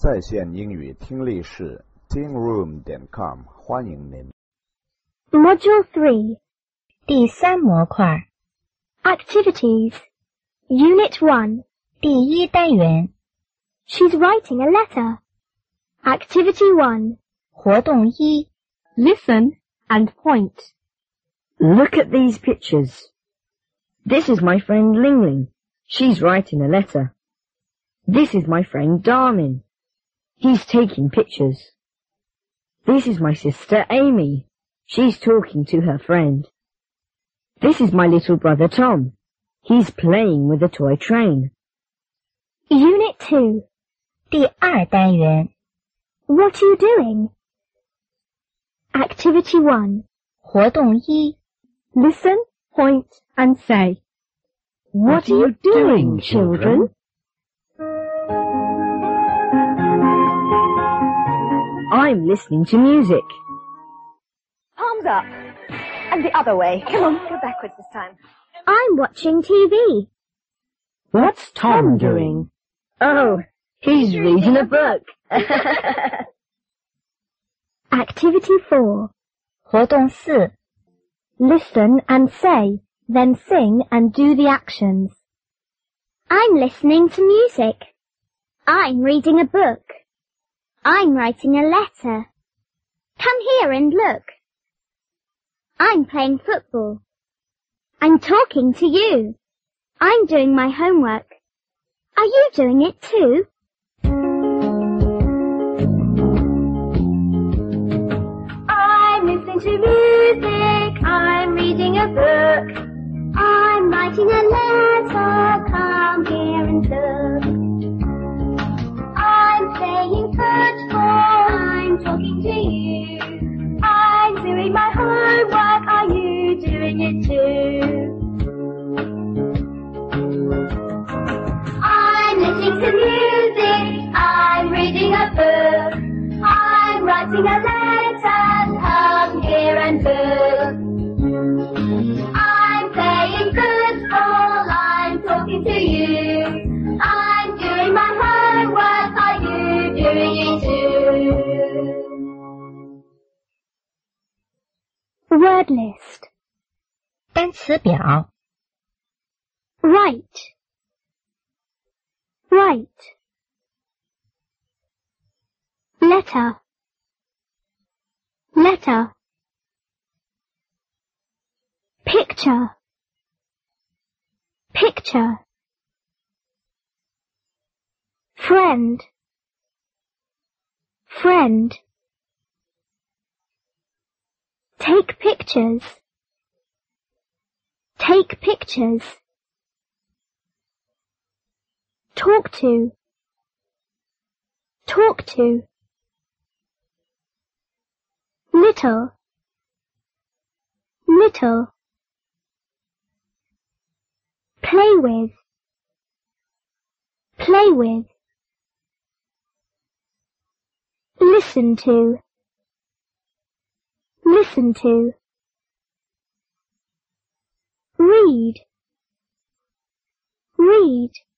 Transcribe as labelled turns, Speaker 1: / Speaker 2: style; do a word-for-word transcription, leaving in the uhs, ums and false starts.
Speaker 1: 在线英语听力室 ting room 点 com 欢迎您。
Speaker 2: Module three
Speaker 3: 第三模块
Speaker 2: Activities Unit one
Speaker 3: 第一单元
Speaker 2: She's writing a letter. Activity one
Speaker 3: 活动一
Speaker 4: Listen and point.
Speaker 5: Look at these pictures. This is my friend Ling Ling. She's writing a letter. This is my friend Darmin. He's taking pictures. This is my sister Amy. She's talking to her friend. This is my little brother Tom. He's playing with a toy train.
Speaker 2: Unit two
Speaker 3: 第二单元
Speaker 2: What are you doing? Activity one
Speaker 3: 活动一
Speaker 4: Listen, point and say.
Speaker 5: What are you doing, children? I'm listening to music.
Speaker 6: Palms up. And the other way. Come on, go backwards this time.
Speaker 2: I'm watching T V.
Speaker 5: What's Tom doing? Oh, he's reading a book.
Speaker 2: Activity four
Speaker 3: 活动四
Speaker 2: Listen and say, then sing and do the actions. I'm listening to music. I'm reading a book. I'm writing a letter. Come here and look. I'm playing football. I'm talking to you. I'm doing my homework. Are you doing it too? I'm listening to music. I'm reading a book. I'm writing a letter. Come here and look. I'm playing football. I'm talking to you. I'm doing my homework. Are you doing it too? I'm listening to music. I'm reading a book. I'm writing a letter. Come here and look. I'm playing football. I'm talking to you. I'm doing my homework. Are you doing it too? Word list.
Speaker 3: 单词表
Speaker 2: Write. Write. Letter. Letter. Picture. Picture. Friend. Friend. Take pictures. Take pictures. Talk to. Talk to. Little. Little. Play with. Play with. Listen to. Listen to. Read. Read.